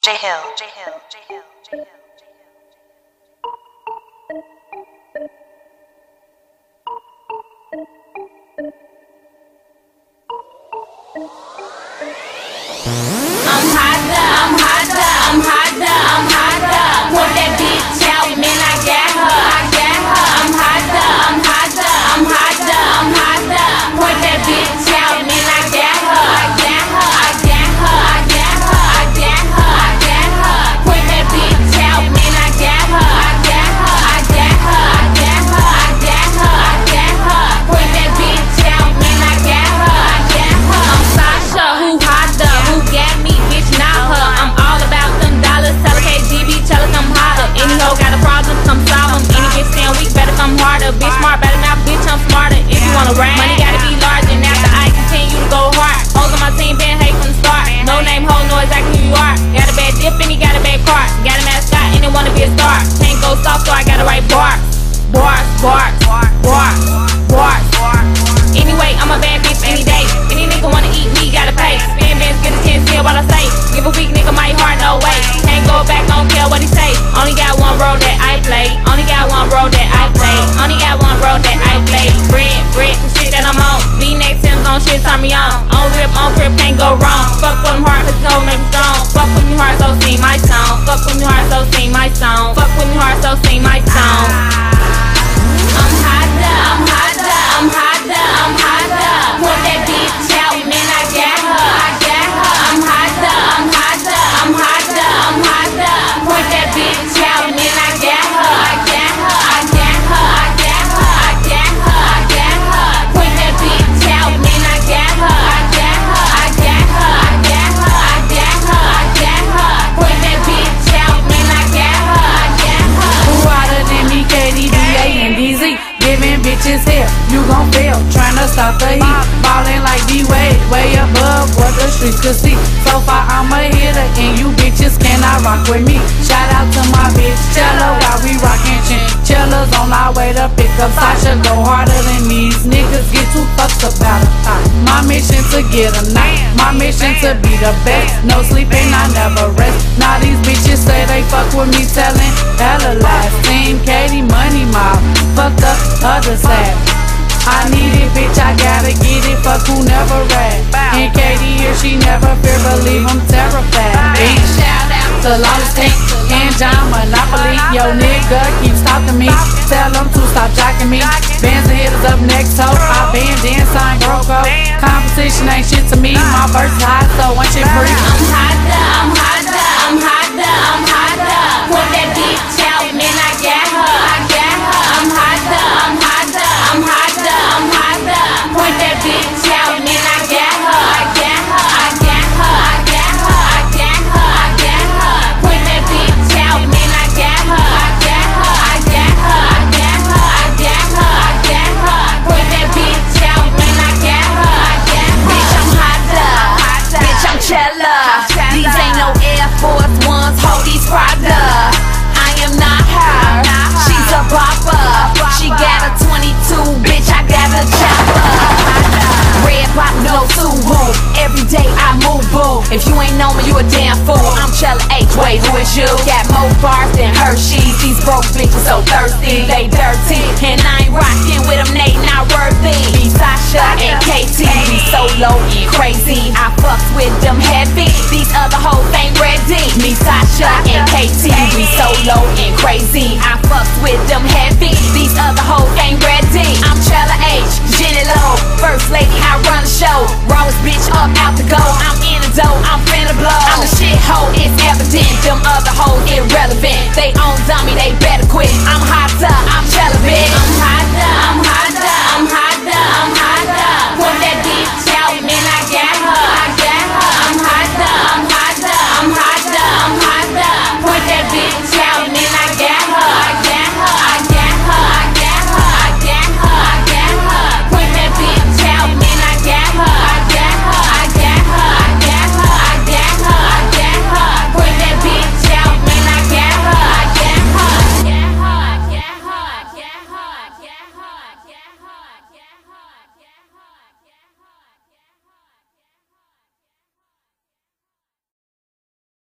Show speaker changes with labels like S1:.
S1: J Hill, J Hill, J Hill, J Hill.
S2: I'm hotter. Put that bitch out, man, I got her. I'm hotter. Put that bitch out, man, I got her. Put that bitch out, man, I got her. Put that bitch out, man, I got her. I'm Sasha, who hotter, who got me, bitch, not her. I'm all about them dollars, tell her KGB, tell her I'm hotter. Any hoe got a problem, come solve them. Any bitch stand weak, better come harder. Bitch smart, better not, bitch, I'm smarter. If you wanna rap, money gotta be large, and after I continue to go hard. Hoes on my team, been hate from the start. No name, hoe, know exactly who you are. Got a bad dip and he got a bad cart. Got a mascot and they wanna be a star. Can't go soft, so I gotta write bars. Anyway, I'm a bad bitch any day. Any nigga wanna eat me, gotta pay. Spin bands, get a chance, hear what I say. Give a weak nigga my heart, no way. Can't go back, don't care what he say. Only got one role that I play. Only got one role that I play. Only got one role that I play. Bread, the shit that I'm on. V-neck Sims on shit, turn me on. On grip, can't go wrong. Fuck with them hard, cause no make me strong. Fuck with me hard, so sing my song. Fuck with me hard, so sing my song. Fuck with me hard, so sing my song. I'm hotter. Put that bitch out, man, I got her. I'm hotter. Put that bitch out, man, I got her. Put that bitch out, man, I got her. Put that bitch out, man, I got her.
S3: Who hotter than me, KDBA and DZ? Giving bitches hell, you gon' fail, tryna stop the heat. Ballin' like D-Wade, way above what the streets could see. So far I'm a hitter and you bitches cannot rock with me. Shout out to my bitch Chella while we rockin' chinchillas on our way to pick up Sasha. Go harder than these niggas, get too fucked about her. My mission to get a night, my mission to be the best. No sleeping, I never rest. Now these bitches say they fuck with me, telling hella lies. Team Katie, money mob, fuck the other side. I need it, bitch, I gotta get it, fuck who never rap. And Katie here, she never fear, believe I'm terrified. Bitch, shout out to Lawless Tank and John Monopoly. Yo nigga keep stalking me, tell them to stop jocking me. Bands and hitters up next, ho, I been dancing, broke up. Competition ain't shit to me, my verse is hot, so once you free.
S2: I'm hotter. Put that bitch out, man, I got her. I'm hotter. Put that bitch out, man, I got her. Put that bitch out, man, I got her. Put that bitch out, man, I got her.
S4: Bitch, I'm hotter. Bitch, I'm Chella. These ain't no Air Force Ones, hold these Prada. I am not her. She's a bopper. She got a 22, bitch, I got a chopper. Red pop, no Subaru. Every day I move, boo. If you ain't know me, you a damn fool. I'm Chella H, wait, who is you? Got more bars than Hershey's. These broke bitches so thirsty, they dirty. And I ain't rockin' with them, they not worthy. Me, Sasha, and KT, we solo and crazy. I fucks with them heavy, these other hoes ain't ready. Me, Sasha, and KT, we solo and crazy. I fucks with them heavy, these other hoes ain't ready. I'm Chella H, Jenny Low, first lady, I run the show. Rawest bitch up out the go, I'm in the dough, I'm finna blow. I'm the shit hoe, it's evident, them other hoes irrelevant. They own dummy, they better quit. I'm